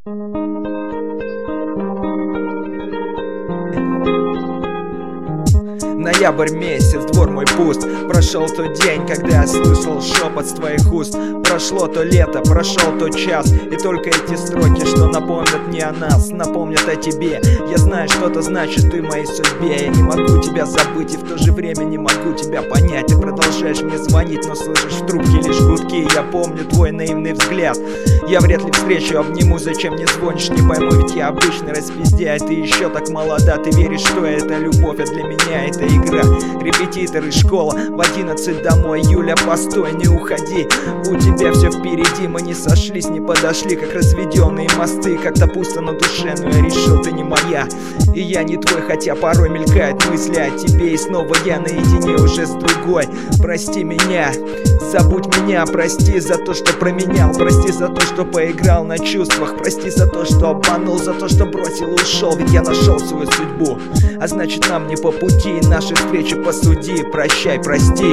Ноябрь месяц, двор мой пуст. Прошел тот день, когда я слышал шепот с твоих уст. Прошло то лето, прошел тот час. И только эти строки, что напомнят мне о нас, напомнят о тебе. Я знаю, что это значит ты в моей судьбе. Я не могу тебя забыть и в то же время не могу тебя понять. Ты продолжаешь мне звонить, но слышишь в трубке лишь гудки. Я помню твой наивный взгляд. Я вряд ли встречу, обниму, зачем не звонишь, не пойму, ведь я обычный распиздяй. Ты еще так молода, ты веришь, что это любовь, а для меня это игра. Репетиторы, школа, в 11 домой. Юля, постой, не уходи, у тебя все впереди. Мы не сошлись, не подошли, как разведенные мосты. Как-то пусто на душе, но я решил, ты не моя. И я не твой, хотя порой мелькают мысли о тебе. И снова я наедине уже с другой. Прости меня, забудь меня, прости за то, что променял. Прости за то, что поиграл на чувствах. Прости за то, что обманул, за то, что бросил и ушел. Ведь я нашел свою судьбу, а значит нам не по пути. Наши встречи посуди, прощай, прости.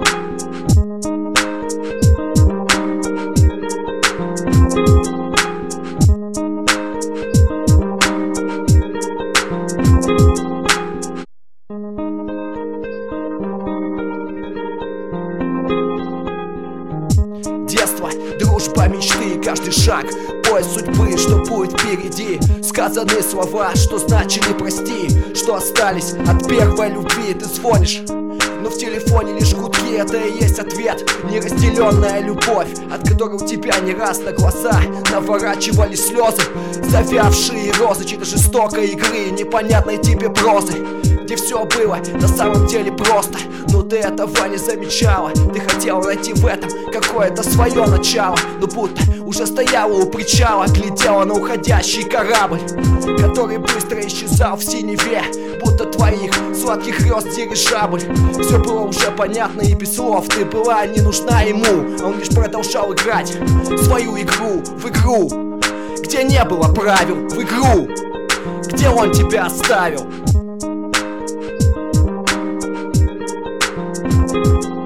Детство, дружба, мечты, каждый шаг, поиск судьбы, что будет впереди. Сказаны слова, что значили прости, что остались от первой любви. Ты звонишь, но в телефоне лишь гудки. Это и есть ответ, неразделенная любовь, от которой у тебя не раз на глаза наворачивались слезы. Завявшие розы чьей-то жестокой игры, непонятной тебе прозы, где все было на самом деле просто, но ты этого не замечала. Ты хотела найти в этом какое-то свое начало, но будто уже стояла у причала, глядела на уходящий корабль, который быстро исчезал в синеве, будто твоих сладких грез дирижабль. Все было уже понятно и без слов. Ты была не нужна ему, а он лишь продолжал играть свою игру, в игру, где не было правил, в игру, где он тебя оставил.